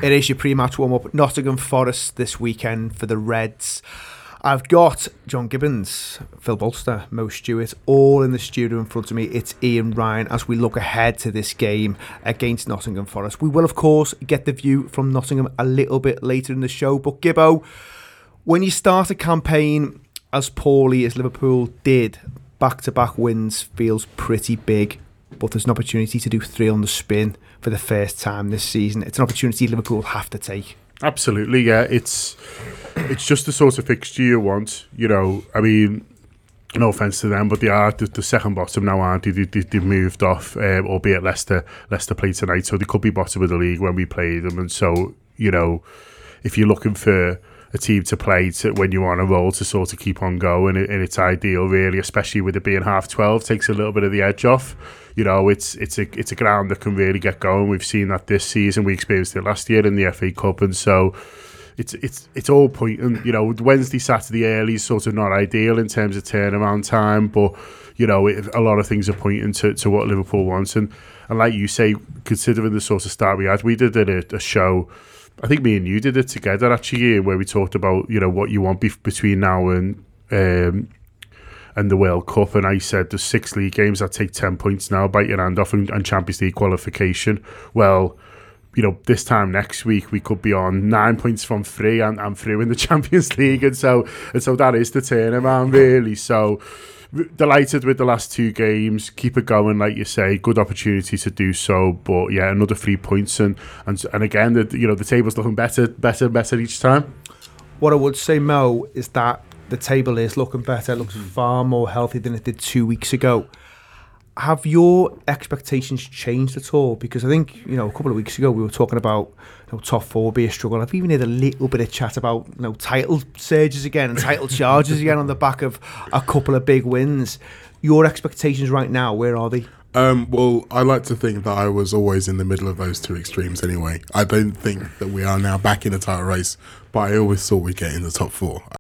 It is your pre-match warm-up. Nottingham Forest this weekend for the Reds. I've got John Gibbons, Phil Bolster, Mo Stewart, all in the studio in front of me. It's Ian Ryan as we look ahead to this game against Nottingham Forest. We will, of course, get the view from Nottingham a little bit later in the show. But Gibbo, when you start a campaign as poorly as Liverpool did, back-to-back wins feels pretty big. But there's an opportunity to do 3 on the spin for the first time this season. It's an opportunity Liverpool have to take. Absolutely, yeah. It's just the sort of fixture you want. You know, I mean, no offence to them, but they are the second bottom now, aren't they? They've moved off, albeit Leicester play tonight, so they could be bottom of the league when we play them. And so, you know, if you're looking for a team to play when you're on a roll to sort of keep on going, and it's ideal, really, especially with it being 12:30, takes a little bit of the edge off. You know, it's a ground that can really get going. We've seen that this season. We experienced it last year in the FA Cup, and so it's all pointing. You know, Wednesday, Saturday early is sort of not ideal in terms of turnaround time, but you know, a lot of things are pointing to what Liverpool wants. And like you say, considering the sort of start we had, we did a show. I think me and you did it together actually, where we talked about, you know, what you want between now and the World Cup, and I said there's 6 league games that take 10 points now, bite your hand off, and Champions League qualification. Well, you know, this time next week we could be on 9 points from 3 and through in the Champions League, and so that is the turnaround, really. So delighted with the last 2 games. Keep it going, like you say. Good opportunity to do so, but yeah, another 3 points, and again, the table's looking better each time. What I would say, Mo, is that the table is looking better. It looks far more healthy than it did 2 weeks ago. Have your expectations changed at all? Because I think, you know, a couple of weeks ago we were talking about, you know, top 4 be a struggle. I've even had a little bit of chat about, you know, title surges again and title charges again on the back of a couple of big wins. Your expectations right now, where are they? Well, I like to think that I was always in the middle of those 2 extremes anyway. I don't think that we are now back in the title race, but I always thought we'd get in the top 4.